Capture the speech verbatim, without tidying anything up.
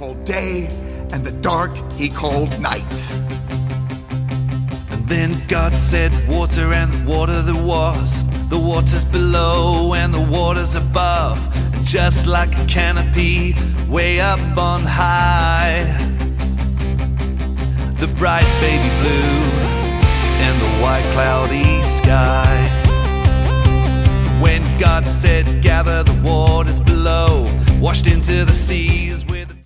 called day, and the dark he called night. And then God said water, and the water there was, the waters below and the waters above, and just like a canopy way up on high, the bright baby blue and the white cloudy sky. When God said gather the waters below, washed into the seas